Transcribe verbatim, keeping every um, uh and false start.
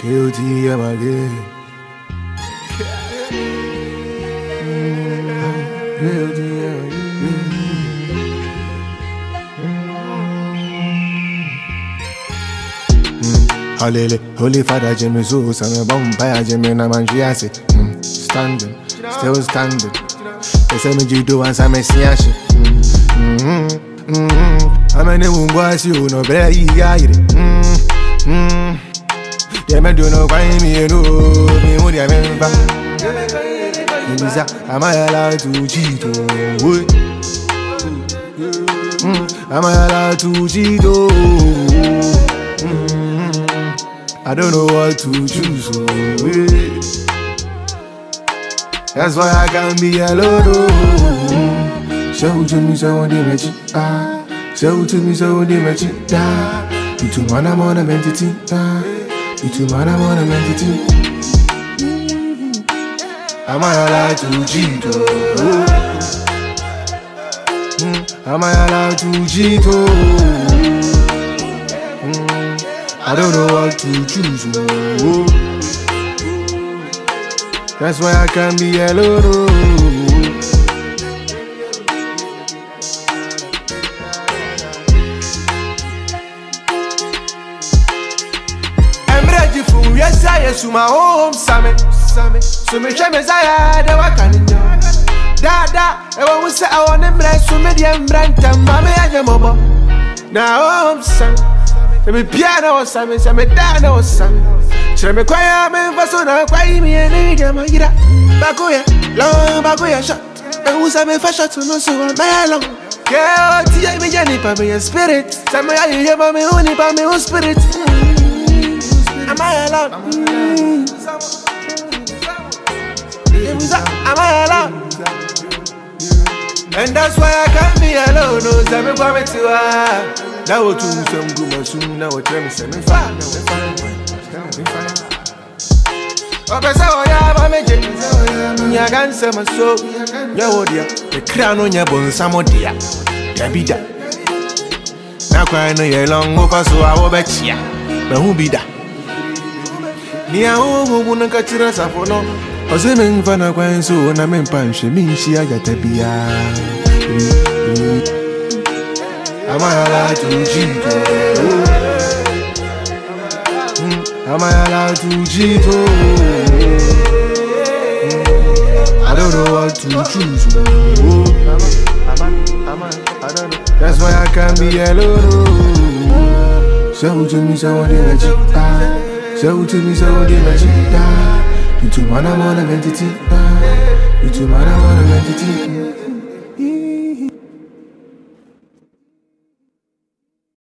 K O T M again. K O T M Holy, Holy Father Jimmy Zeus, I'm a vampire Jimmy Namanjiasi. Standing, still standing. They say me judo and some messiashi. I'm a new boy, you know, better eat. They may do no crime, you know, me would have been back. Am I allowed to cheat? Am I allowed to cheat? I don't know what to choose. That's why I can't be alone. Show to me so on the magic. Show to me so on the magic. You two man, I'm on a mentity. You two man, I'm on a mentity. Am I allowed to cheat? Am I allowed to cheat? I don't know what to choose. That's why I can't be alone. I'm ready for yes, I am to my home, Sammy. So me shame as I had a wakan. Dada, I want to say I want to bless so many and brand and mammy and your mama. Now I'm Sammy. Me piano or something, some piano or something. Should me quiet, me for so now quiet me and need my gira. Bagoya, long bagoya shot. And who's a me for shot to know so I'm along. Yeah, Tia me Jenny, but me a spirit. Some I hear about me only by me own spirit. Am I allowed? Am I allowed? And that's why I can't be alone. No, some me to her. Now we're doing some good soon. Now we're trying to send me fire. Oh, but so yeah, I'm a genius. You can't say my soul. Yeah, dear. The crown on your bones, some of dear. Yeah, be that. Now, crying a long over, so I will bet ya. But who be that? Near home, who won't catch us up for no. I was in Fana Quine, so when I'm in punch, she means she got to be. Am I allowed to cheat? Am I allowed to cheat? I don't know what to choose. That's why I can't be alone. Show to me so on the magic. Show to me so on the magic. You two man, I'm on a entity. You two man, I'm on a entity.